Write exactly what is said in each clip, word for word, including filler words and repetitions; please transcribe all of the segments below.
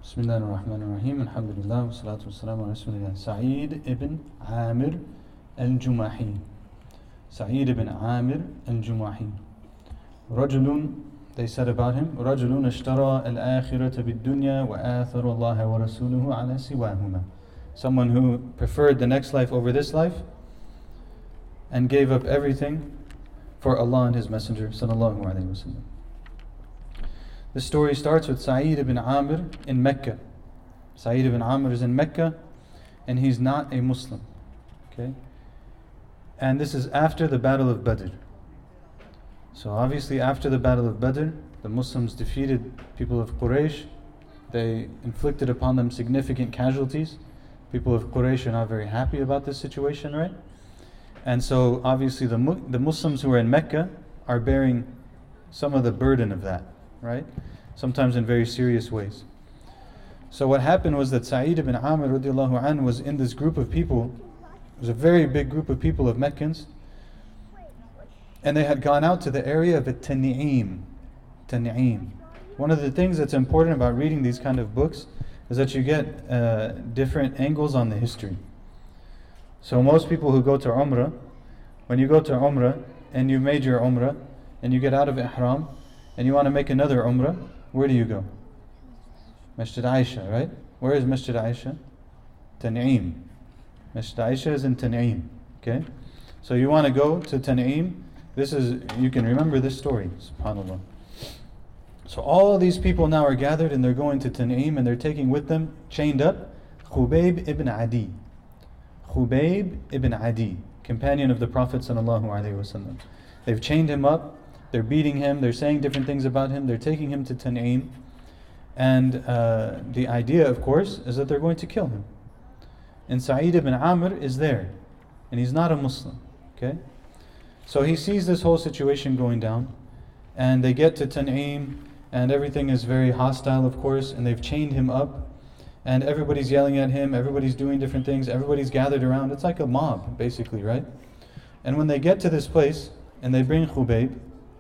Bismillah ar-Rahman ar-Rahim. Alhamdulillah. Wa salatu wa salam ala Rasulillah. Sa'id ibn Amir al-Jumahi. Sa'id ibn Amir al-Jumahi. Rajulun, they said about him, Rajulun ashtara al-akhirata bid-dunya wa athara Allah wa rasuluhu ala siwahuma. Someone who preferred the next life over this life and gave up everything for Allah and His Messenger sallallahu alayhi wa sallam. The story starts with Sa'id ibn Amir in Mecca. Sa'id ibn Amir is in Mecca and he's not a Muslim. Okay? And this is after the Battle of Badr. So obviously after the Battle of Badr, the Muslims defeated people of Quraysh. They inflicted upon them significant casualties. People of Quraysh are not very happy about this situation, right? And so obviously the the Muslims who are in Mecca are bearing some of the burden of that, right? Sometimes in very serious ways. So what happened was that Sa'id ibn Amir radiallahu anhu was in this group of people. It was a very big group of people of Meccans. And they had gone out to the area of Tan'im. Tan'im. One of the things that's important about reading these kind of books is that you get uh, different angles on the history. So most people who go to Umrah, when you go to Umrah and you made your Umrah and you get out of Ihram and you want to make another Umrah, where do you go? Masjid Aisha, right? Where is Masjid Aisha? Tan'im. Masjid Aisha is in Tan'im. Okay? So you want to go to Tan'im. This is, you can remember this story, subhanAllah. So all these people now are gathered and they're going to Tan'im and they're taking with them, chained up, Khubayb ibn Adi. Khubayb ibn Adi, companion of the Prophet sallallahu alaihi wasallam. They've chained him up, they're beating him, they're saying different things about him, they're taking him to Tan'im. And uh, the idea, of course, is that they're going to kill him. And Sa'id ibn Amr is there, and he's not a Muslim. Okay? So he sees this whole situation going down, and they get to Tan'im, and everything is very hostile, of course, and they've chained him up, and everybody's yelling at him, everybody's doing different things, everybody's gathered around. It's like a mob, basically, right? And when they get to this place, and they bring Khubayb,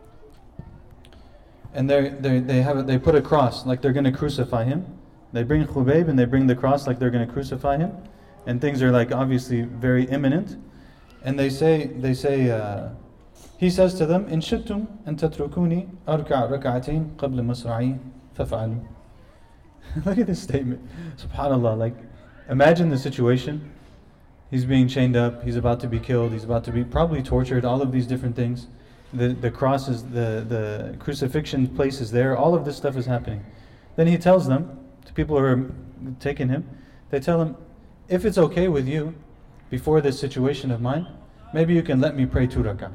and they they they have they put a cross like they're going to crucify him. They bring Khubayb and they bring the cross like they're going to crucify him, and things are like obviously very imminent. And they say they say uh, he says to them, "In shittum an tatrukuni arka' rak'atayn qabla masra'i faf'alu." Look at this statement, subhanallah. Like, imagine the situation. He's being chained up. He's about to be killed. He's about to be probably tortured. All of these different things. The the cross is, the, the crucifixion place is there. All of this stuff is happening. Then he tells them, to people who are taking him, they tell him, if it's okay with you, before this situation of mine, maybe you can let me pray two rak'ah.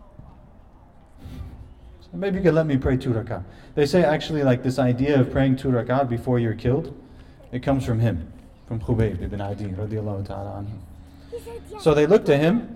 So maybe you can let me pray two rak'ah. They say actually like this idea of praying two rak'ah before you're killed, it comes from him, from Khubayb ibn Adi radiallahu ta'ala anhu. So they look to him,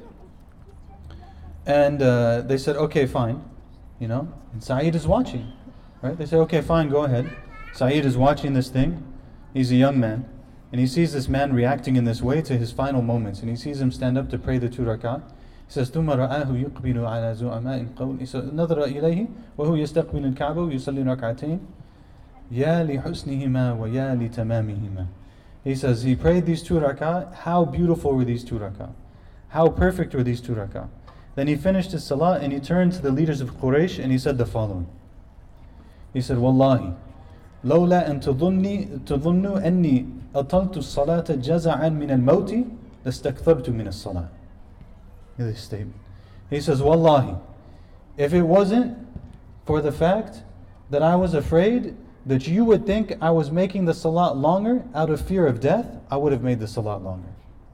and uh, they said, okay, fine, you know, and Sa'id is watching, right? They say, okay, fine, go ahead. Sa'id is watching this thing. He's a young man, and he sees this man reacting in this way to his final moments, and he sees him stand up to pray the two rak'ah. He says, ثُمَّ رَآهُ يُقْبِلُ عَلَى زُعَمَاءٍ قَوْمٍ. He says, نَظَرَ إِلَيْهِ وَهُوَ يَسْتَقْبِلُ الْكَعْبَ وَيُصَلِّي رَكْعَتَيْنِ يَا لِحُسْنِهِمَا وَيَا لِتَمَامِهِمَا. He says, he prayed these two rak'ah. How beautiful were these two rak'ah? How perfect were these two rak'ah? Then he finished his salah and he turned to the leaders of Quraysh and he said the following. He said, Wallahi, لولا أن تظني تظنوا أني أطلت الصلاة جزعا من الموت لاستكثرت من الصلاة. Hear this statement. He says, Wallahi, if it wasn't for the fact that I was afraid that you would think I was making the salat longer out of fear of death, I would have made the salat longer.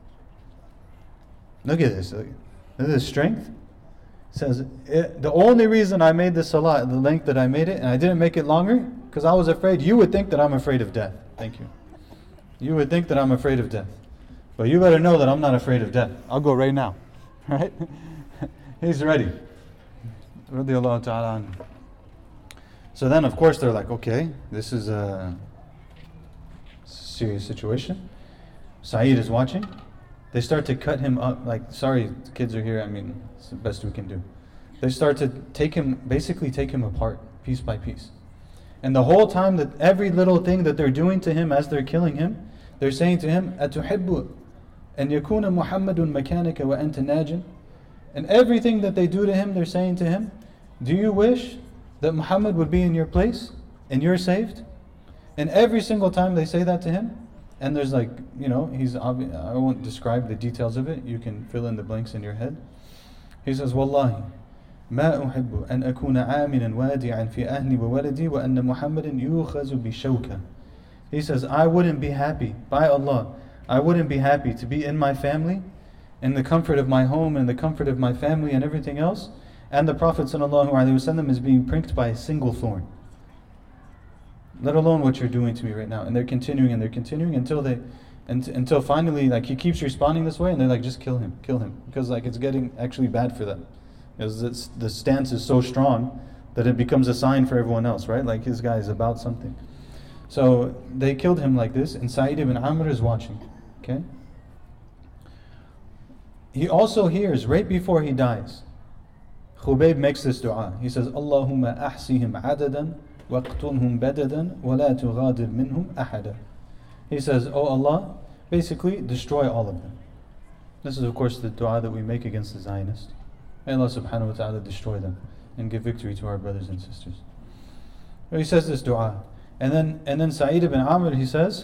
Look at this. Look at this strength. It says, it, the only reason I made the salat the length that I made it, and I didn't make it longer, because I was afraid you would think that I'm afraid of death. Thank you. You would think that I'm afraid of death. But you better know that I'm not afraid of death. I'll go right now. Right? He's ready. Radiallahu ta'ala anhu. So then, of course, they're like, okay, this is a serious situation. Sa'id is watching. They start to cut him up, like, sorry, the kids are here, I mean, it's the best we can do. They start to take him, basically take him apart, piece by piece. And the whole time that every little thing that they're doing to him as they're killing him, they're saying to him, أَتُحِبُّ أَنْ يَكُونَ مُحَمَّدٌ مَكَانِكَ وَأَنْتَ نَاجٍ. And everything that they do to him, they're saying to him, do you wish that Muhammad would be in your place and you're saved? And every single time they say that to him, and there's like, you know, he's obvi- I won't describe the details of it, you can fill in the blanks in your head. He says, Wallahi, ما أحب أن أكون عاملا وادعا في أهلي وولدي وأن محمدا يؤخذ بشوكة. He says, I wouldn't be happy, by Allah, I wouldn't be happy to be in my family, in the comfort of my home and the comfort of my family and everything else, and the Prophet ﷺ is being pricked by a single thorn. Let alone what you're doing to me right now. And they're continuing and they're continuing until they, and, until finally, like, he keeps responding this way, and they're like, just kill him, kill him, because like it's getting actually bad for them. Because it's, the stance is so strong that it becomes a sign for everyone else, right? Like, this guy is about something. So they killed him like this, and Sa'id ibn Amr is watching. Okay. He also hears right before he dies, Khubayb makes this dua. He says, Allahumma ahsihim adadan waqtulhum badadan wa la tughadir minhum ahada. He says, oh Allah, basically destroy all of them. This is of course the dua that we make against the Zionists. May Allah subhanahu wa ta'ala destroy them and give victory to our brothers and sisters. He says this dua. And then and then Sa'id ibn Amr, he says,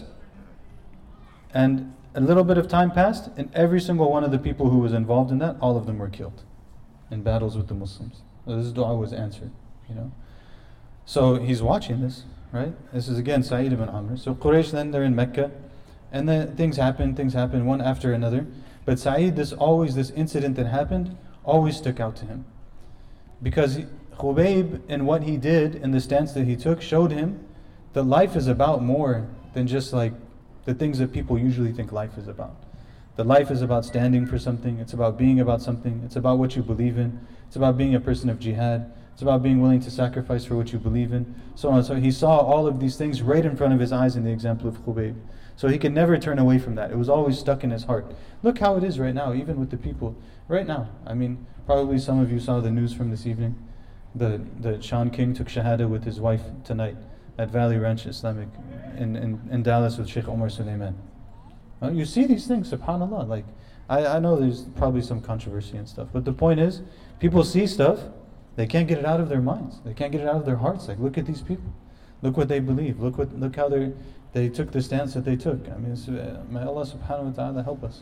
and a little bit of time passed, and every single one of the people who was involved in that, all of them were killed in battles with the Muslims. So this dua was answered, you know. So he's watching this, right? This is again Sa'id ibn Amr. So Quraysh, then they're in Mecca, and then things happen, things happen, one after another. But Sa'id, this always, this incident that happened, always stuck out to him. Because he, Khubayb, and what he did, and the stance that he took, showed him that life is about more than just like the things that people usually think life is about. That life is about standing for something, it's about being about something, it's about what you believe in, it's about being a person of jihad, it's about being willing to sacrifice for what you believe in, so on. So he saw all of these things right in front of his eyes in the example of Khubayb. So he could never turn away from that. It was always stuck in his heart. Look how it is right now, even with the people. Right now, I mean, probably some of you saw the news from this evening. The, the Sean King took Shahada with his wife tonight at Valley Ranch Islamic in, in, in Dallas with Sheikh Omar Suleiman. Uh, you see these things, subhanAllah. Like, I, I know there's probably some controversy and stuff, but the point is, people see stuff, they can't get it out of their minds. They can't get it out of their hearts. Like, look at these people. Look what they believe. Look what look how they they took the stance that they took. I mean, it's, uh, may Allah subhanahu wa ta'ala help us.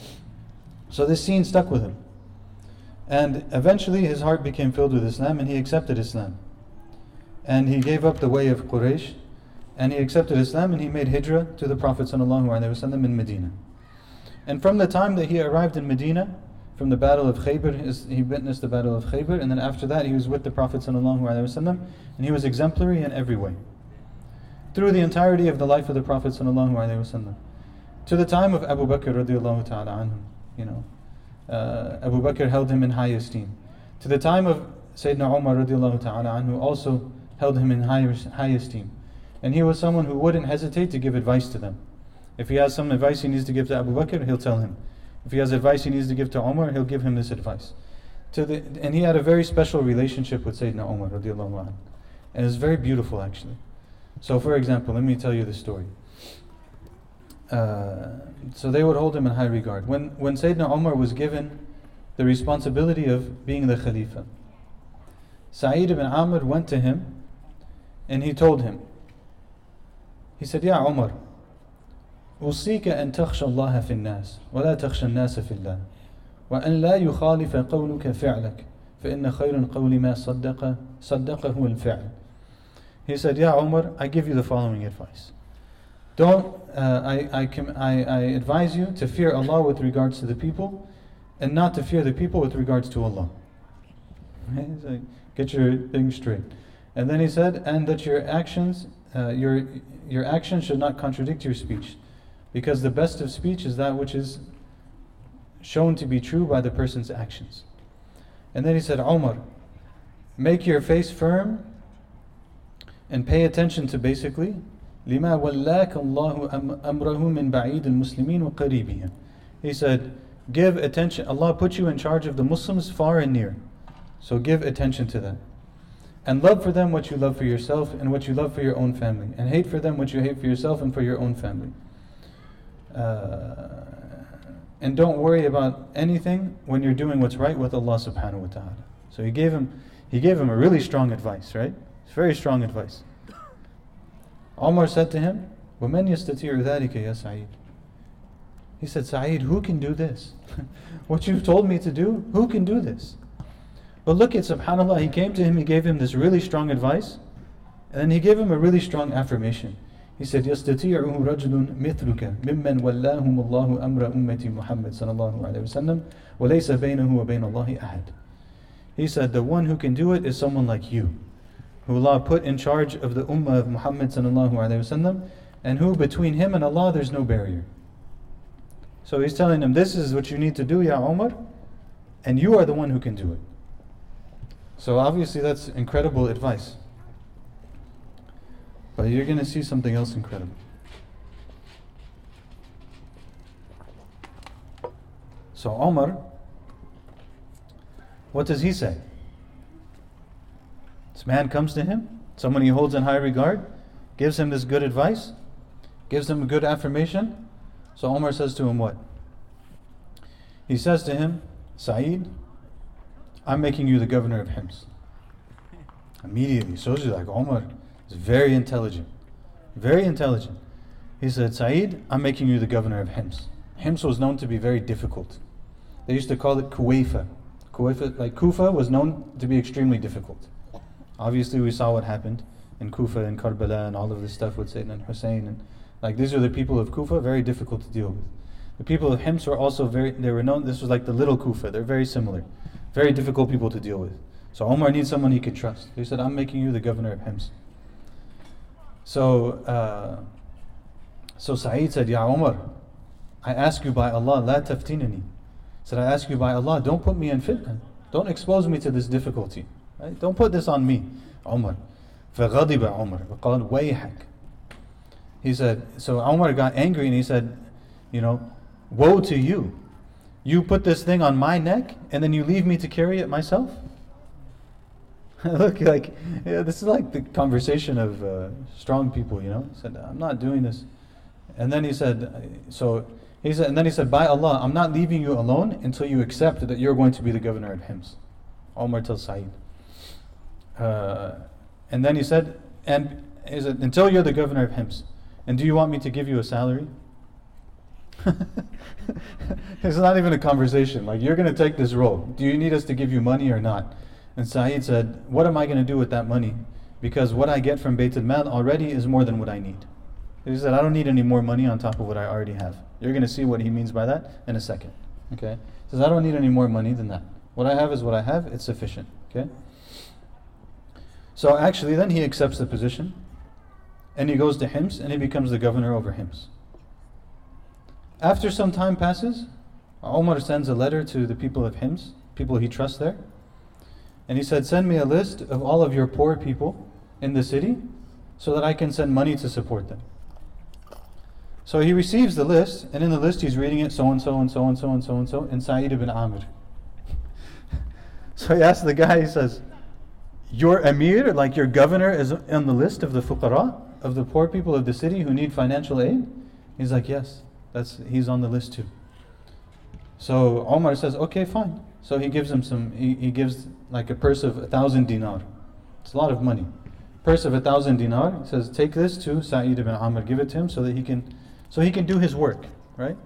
So this scene stuck with him. And eventually his heart became filled with Islam, and he accepted Islam. And he gave up the way of Quraysh, and he accepted Islam, and he made hijrah to the Prophet ﷺ in Medina. And from the time that he arrived in Medina, from the battle of Khaybar, he witnessed the battle of Khaybar, and then after that he was with the Prophet ﷺ, and he was exemplary in every way. Through the entirety of the life of the Prophet ﷺ. To the time of Abu Bakr radiallahu ta'ala anhu, you know, uh, Abu Bakr held him in high esteem. To the time of Sayyidina Umar radiallahu ta'ala anhu, also held him in high, high esteem. And he was someone who wouldn't hesitate to give advice to them. If he has some advice he needs to give to Abu Bakr, he'll tell him. If he has advice he needs to give to Umar, he'll give him this advice. To the, and he had a very special relationship with Sayyidina Umar radiallahu anhu. And it's very beautiful actually. So for example, let me tell you the story. Uh, so they would hold him in high regard. When, when Sayyidina Umar was given the responsibility of being the Khalifa, Sa'id ibn Amr went to him and he told him, he said, Ya Umar, أوصيك أن تخشى الله في الناس ولا تخشى الناس في الله وأن لا يخالف قولك فعلك فإن خير القول ما صدق صدقه الفعل. He said, Ya Umar, I give you the following advice. Don't, uh, I, I, com- I, I advise you to fear Allah with regards to the people and not to fear the people with regards to Allah. Right? So get your thing straight. And then he said, and that your actions, uh, your your actions should not contradict your speech, because the best of speech is that which is shown to be true by the person's actions. And then he said, Umar, make your face firm and pay attention to basically لما ولاك الله أمره من بعيد المسلمين وقريبهم. He said, give attention. Allah put you in charge of the Muslims far and near. So give attention to that. And love for them what you love for yourself and what you love for your own family. And hate for them what you hate for yourself and for your own family. Uh, and don't worry about anything when you're doing what's right with Allah subhanahu wa ta'ala. So he gave him he gave him a really strong advice, right? It's very strong advice. Umar said to him, وَمَنْ يَسْتَطِيعُ ذَلِكَ يَا سَعِيدُ. He said, Sa'id, who can do this? What you've told me to do, who can do this? But look at, subhanAllah, he came to him, he gave him this really strong advice, and then he gave him a really strong affirmation. He said, يَسْتَطِيعُ رَجُلٌ مِثْلُكَ مِمَّنْ وَلَّاهُمُ اللَّهُ أَمْرَ أُمَّةِ مُحَمَّدٍ صلى الله عليه وسلم وَلَيْسَ بَيْنَهُ وَبَيْنَ اللَّهِ أَحَدٍ. He said, the one who can do it is someone like you, who Allah put in charge of the ummah of Muhammad sallallahu alaihi wasallam, and who between him and Allah there's no barrier. So he's telling him, this is what you need to do, Ya Umar, and you are the one who can do it. So obviously that's incredible advice. But you're going to see something else incredible. So Umar, what does he say? This man comes to him, someone he holds in high regard, gives him this good advice, gives him a good affirmation. So Umar says to him what? He says to him, Sa'id, I'm making you the governor of Hims. Immediately, shows you like Umar is very intelligent. Very intelligent. He said, Sa'id, I'm making you the governor of Hims. Hims was known to be very difficult. They used to call it Kuwaifa. Kuwaifa, like Kufa was known to be extremely difficult. Obviously we saw what happened in Kufa and Karbala and all of this stuff with Sayyidina and Hussein. And like these are the people of Kufa, very difficult to deal with. The people of Hims were also very, they were known, this was like the little Kufa, they're very similar. Very difficult people to deal with. So Umar needs someone he could trust. He said, I'm making you the governor of Hims. So, uh, so Sa'id said, Ya Umar, I ask you by Allah, la taftinani. Said, I ask you by Allah, don't put me in fitna. Don't expose me to this difficulty. Right? Don't put this on me, Umar. فَغَضِبَ عُمَرْ وَقَالَ وَيْحَكَ. He said, so Umar got angry and he said, you know, woe to you. You put this thing on my neck and then you leave me to carry it myself? Look, like, yeah, this is like the conversation of uh, strong people, you know. He said, I'm not doing this. And then he said, so, he said, and then he said, by Allah, I'm not leaving you alone until you accept that you're going to be the governor of Hims. Umar tells Sa'id. Uh, and then he said, and he said, until you're the governor of Hims. And do you want me to give you a salary? It's not even a conversation. Like, you're going to take this role. Do you need us to give you money or not? And Sa'id said, what am I going to do with that money? Because what I get from Bayt al-Mal already is more than what I need. He said, I don't need any more money on top of what I already have. You're going to see what he means by that in a second. Okay? He says, I don't need any more money than that. What I have is what I have. It's sufficient. Okay? So actually then he accepts the position and he goes to Hims and he becomes the governor over Hims. After some time passes, Umar sends a letter to the people of Hims, people he trusts there, and he said, send me a list of all of your poor people in the city so that I can send money to support them. So he receives the list, and in the list he's reading it, so and so and so and so and so and so, and Sa'id ibn Amir. So he asks the guy, he says, your emir, like your governor, is on the list of the fuqara, of the poor people of the city who need financial aid? He's like, yes, that's he's on the list too. So Omar says, okay, fine. So he gives him some, he, he gives like a purse of a thousand dinar. It's a lot of money. Purse of a thousand dinar. He says, take this to Sa'id ibn Amr, give it to him so that he can, so he can do his work, right?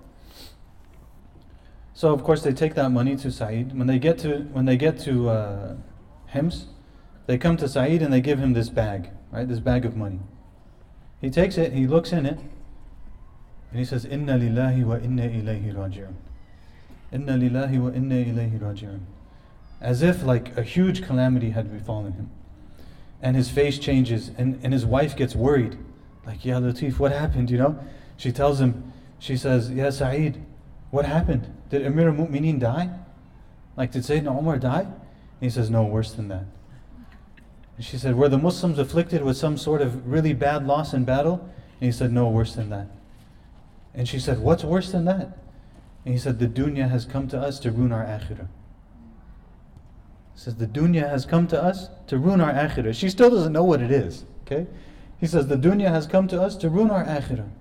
So of course they take that money to Sa'id. When they get to, when they get to uh, Hims, they come to Sa'id and they give him this bag, right? This bag of money. He takes it, he looks in it, and he says, Inna lillahi wa inna ilayhi raji'un. Inna lillahi wa inna ilayhi raji'un. As if like a huge calamity had befallen him. And his face changes, and, and his wife gets worried. Like, Ya Latif, what happened, you know? She tells him, she says, Ya Sa'id, what happened? Did Amir al-Mu'mineen die? Like, did Sayyidina Umar die? And he says, no, worse than that. And she said, were the Muslims afflicted with some sort of really bad loss in battle? And he said, no, worse than that. And she said, what's worse than that? And he said, the dunya has come to us to ruin our akhirah. He says, the dunya has come to us to ruin our akhirah. She still doesn't know what it is. Okay? He says, the dunya has come to us to ruin our akhirah.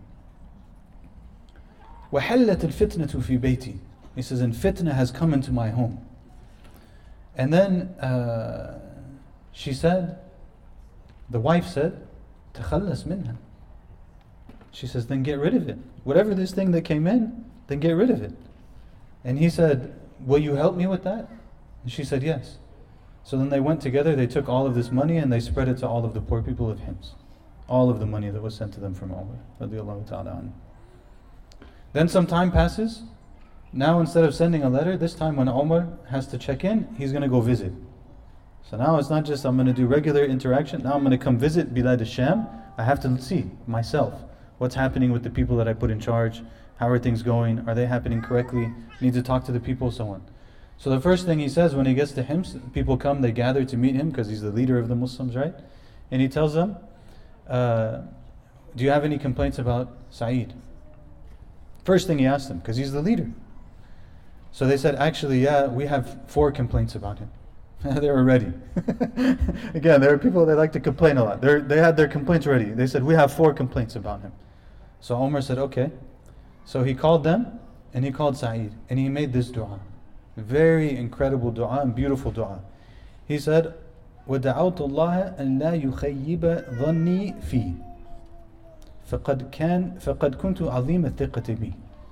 وَحَلَّتِ الْفِتْنَةُ فِي بَيْتِي. He says, and fitna has come into my home. And then uh, she said, the wife said, تَخَلَّصْ مِنْهَا. She says, then get rid of it. Whatever this thing that came in, then get rid of it. And he said, will you help me with that? And she said, yes. So then they went together, they took all of this money and they spread it to all of the poor people of Hims. All of the money that was sent to them from Umar, radiallahu ta'ala anhu. Then some time passes. Now instead of sending a letter, this time when Umar has to check in, he's going to go visit. So now it's not just I'm going to do regular interaction, now I'm going to come visit Bilad al-Sham. I have to see myself what's happening with the people that I put in charge, how are things going, are they happening correctly, need to talk to the people, so on. So the first thing he says when he gets to Hims, people come, they gather to meet him because he's the leader of the Muslims, right? And he tells them, uh, do you have any complaints about Sa'id? First thing he asked them, because he's the leader. So they said, actually, yeah, we have four complaints about him. They were ready. Again, there are people that like to complain a lot. They're, they had their complaints ready. They said, we have four complaints about him. So Umar said, okay. So he called them, and he called Sa'id, and he made this dua. Very incredible dua and beautiful dua. He said, وَدَعَوْتُ اللَّهَ أَنْ لَا يُخَيِّبَ ظَنِّي فِي فَقَدْ كَانْ فَقَدْ كُنْتُ عَظِيمَ الثِّقَةِ بِي.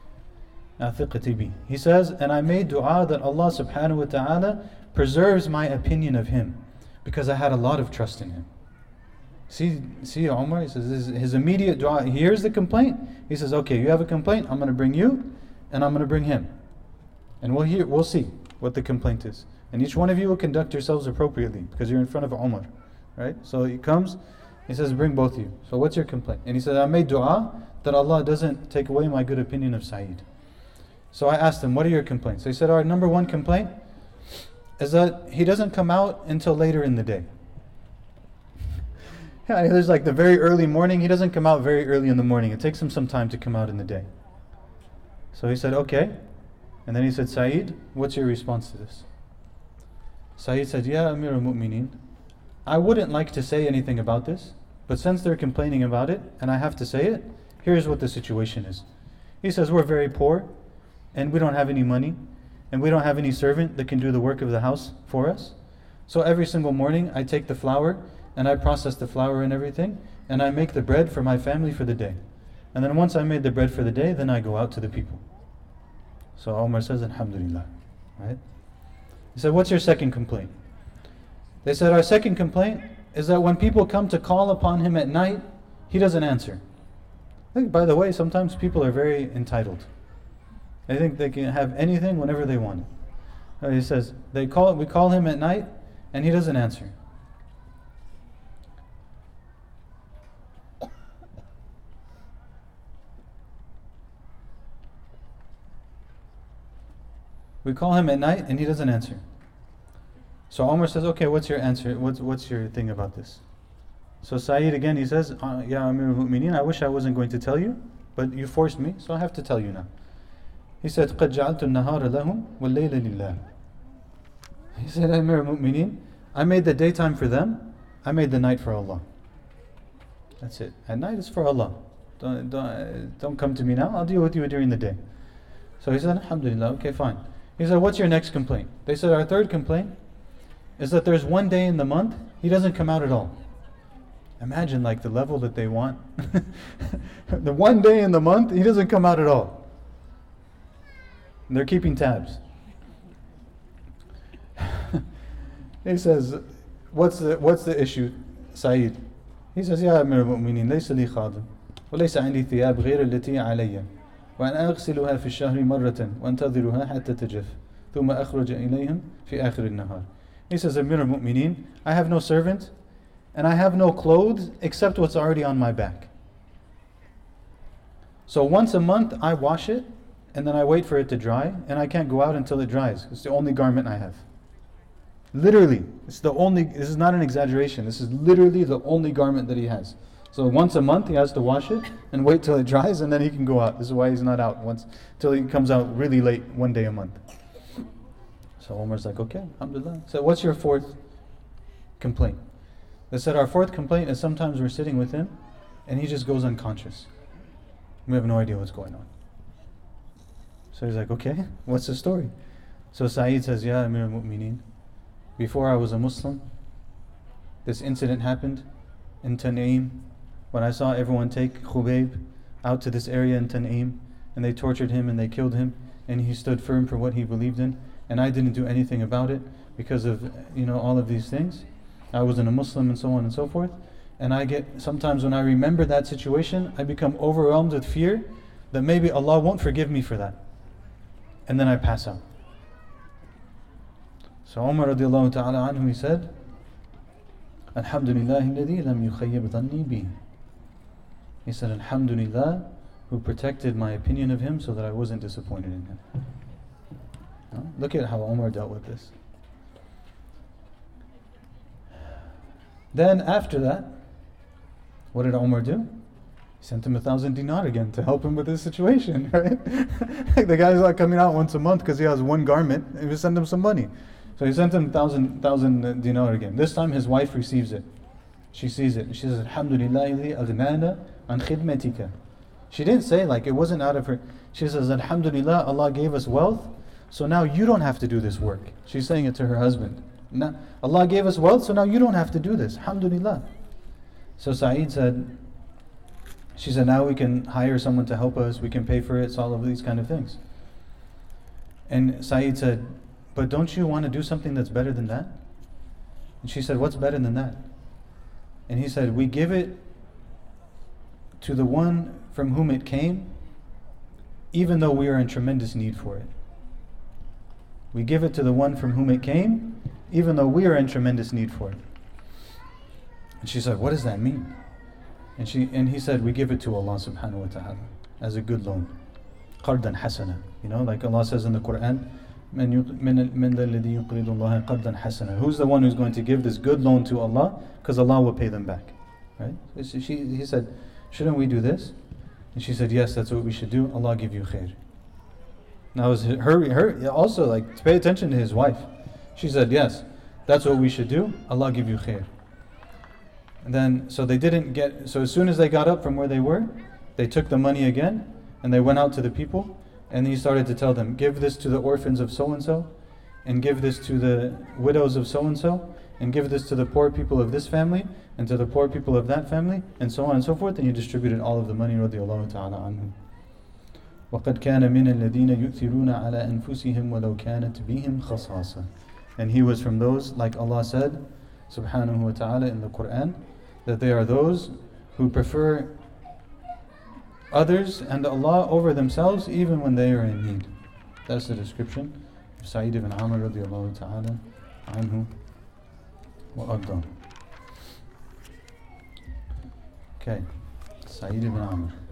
ثِقَةِ بِي. He says, and I made dua that Allah subhanahu wa ta'ala preserves my opinion of him, because I had a lot of trust in him. See, see Umar, he says, his, his immediate dua, he hears the complaint, he says, okay, you have a complaint, I'm going to bring you, and I'm going to bring him. And we'll hear, we'll see what the complaint is. And each one of you will conduct yourselves appropriately, because you're in front of Umar, right? So he comes, he says, bring both of you. So what's your complaint? And he said, I made dua that Allah doesn't take away my good opinion of Sa'id. So I asked him, what are your complaints? So he said, our number one complaint is that he doesn't come out until later in the day. Yeah, there's like the very early morning, he doesn't come out very early in the morning. It takes him some time to come out in the day. So he said, okay. And then he said, Sa'id, what's your response to this? Sa'id said, Ya Amir al-Mu'mineen, I wouldn't like to say anything about this, but since they're complaining about it, and I have to say it, here's what the situation is. He says, we're very poor, and we don't have any money, and we don't have any servant that can do the work of the house for us. So every single morning, I take the flour, and I process the flour and everything, and I make the bread for my family for the day. And then once I made the bread for the day, then I go out to the people. So Umar says, Alhamdulillah, right? He said, what's your second complaint? They said, our second complaint is that when people come to call upon him at night, he doesn't answer. I think, by the way, sometimes people are very entitled. They think they can have anything whenever they want it. He says, they call we call him at night, and he doesn't answer. We call him at night and he doesn't answer. So Umar says, okay, what's your answer? What's, what's your thing about this? So Sa'id again, he says, Ya Amir al-Mu'mineen, I wish I wasn't going to tell you, but you forced me, so I have to tell you now. He said, قَدْ جَعَلْتُ النَّهَارَ لَهُمْ وَاللَّيْلَ لِلَّهِ. He said, Amir al-Mu'mineen, I made the daytime for them, I made the night for Allah. That's it. At night is for Allah. Don't, don't, don't come to me now, I'll deal with you during the day. So he said, Alhamdulillah, okay, fine. He said, what's your next complaint? They said, our third complaint is that there's one day in the month, he doesn't come out at all. Imagine like the level that they want. The one day in the month, he doesn't come out at all. And they're keeping tabs. He says, what's the what's the issue, Sa'id? He says, Ya Amir al-Mu'mineen, ليس لي خادم وليس عندي ثياب غير التي علي وأنا أغسلها في الشهر مرة وأنتظرها حتى تجف ثم أخرج إليهم في آخر النهار. He says, Amir al-Mu'mineen, I have no servant and I have no clothes except what's already on my back. So once a month I wash it and then I wait for it to dry, and I can't go out until it dries. It's the only garment I have. Literally, it's the only, this is not an exaggeration, this is literally the only garment that he has. So once a month he has to wash it and wait till it dries, and then he can go out. This is why he's not out once till he comes out really late one day a month. So Omar's like, okay, alhamdulillah. So what's your fourth complaint? They said, our fourth complaint is sometimes we're sitting with him and he just goes unconscious. We have no idea what's going on. So he's like, okay, what's the story? So Sa'id says, yeah, Amir al-Mu'mineen, before I was a Muslim, this incident happened in Tan'im, when I saw everyone take Khubayb out to this area in Tan'im, and they tortured him and they killed him, and he stood firm for what he believed in, and I didn't do anything about it because of, you know, all of these things. I wasn't a Muslim and so on and so forth. And I get, sometimes when I remember that situation, I become overwhelmed with fear that maybe Allah won't forgive me for that. And then I pass out. So Umar radiallahu ta'ala anhu, he said, Alhamdulillah alladhi lam yukhayyib dhanni bi. He said, Alhamdulillah, who protected my opinion of him so that I wasn't disappointed in him. No? Look at how Umar dealt with this. Then after that, what did Umar do? He sent him a thousand dinar again to help him with his situation, right? The guy's like coming out once a month because he has one garment, and we send him some money. So he sent him a thousand, thousand dinar again. This time his wife receives it. She sees it. She says, Alhamdulillah aghnana an khidmatika. She didn't say, like, it wasn't out of her. She says, Alhamdulillah, Allah gave us wealth, so now you don't have to do this work. She's saying it to her husband. Now, Allah gave us wealth, so now you don't have to do this. Alhamdulillah. So Sa'id said, she said, now we can hire someone to help us, we can pay for it, it's all of these kind of things. And Sa'id said, but don't you want to do something that's better than that? And she said, what's better than that? And he said, we give it to the one from whom it came, even though we are in tremendous need for it. We give it to the one from whom it came, even though we are in tremendous need for it. And she said, what does that mean? And she and he said, we give it to Allah subhanahu wa ta'ala as a good loan. Qardan hasana. You know, like Allah says in the Quran, who's the one who's going to give this good loan to Allah? Because Allah will pay them back. Right? So she, he said, shouldn't we do this? And she said, yes, that's what we should do. Allah give you khair. Now, it was her, her also, like, to pay attention to his wife. She said, yes, that's what we should do. Allah give you khair. And then, so they didn't get, so as soon as they got up from where they were, they took the money again, and they went out to the people, and he started to tell them, give this to the orphans of so-and-so, and give this to the widows of so-and-so, and give this to the poor people of this family, and to the poor people of that family, and so on and so forth, and he distributed all of the money, radiallahu ta'ala anhum. وَقَدْ كَانَ مِنَ الَّذِينَ يُؤْثِرُونَ عَلَىٰ أَنفُسِهِمْ وَلَوْ كَانَتْ بِهِمْ خَصَاصَةٌ. And he was from those, like Allah said, subhanahu wa ta'ala in the Quran, that they are those who prefer others and Allah over themselves even when they are in need. That's the description of Sa'id ibn Amr radiallahu ta'ala anhu wa ardah. Okay, Sa'id ibn Amr.